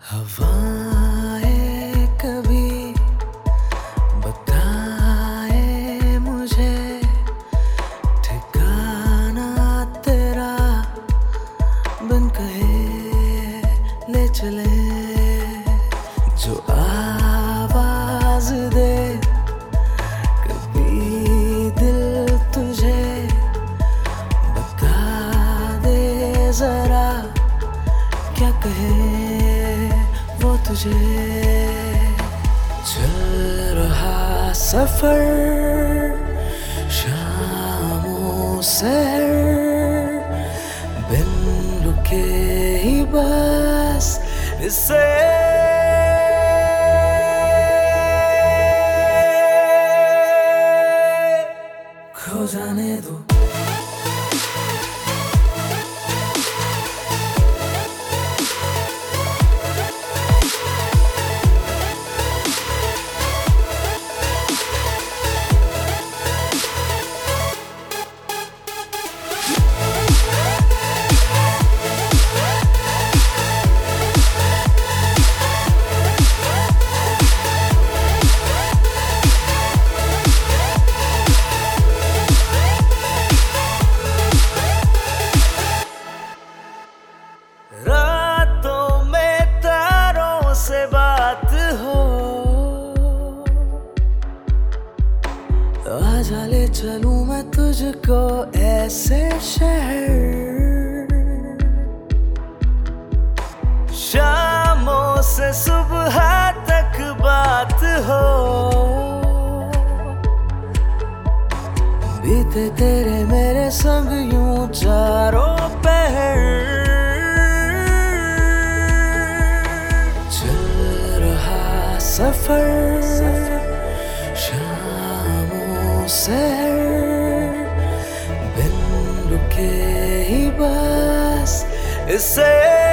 हवाएं कभी बताए मुझे ठिकाना तेरा, बिन कहे ले चले जो आवाज दे कभी दिल तुझे, बता दे जरा क्या कहे वो तुझे। चल रहा सफर शामों से बिन रुके ही बस इसे खो जाने दो। रातों में तारों से बात हो, आजा ले चलूं मैं तुझको ऐसे शहर। शामों से सुबह तक बात हो, बीते तेरे मेरे संग यूं चारों पहर। सफर शामों से बिन रुके ही बस इसे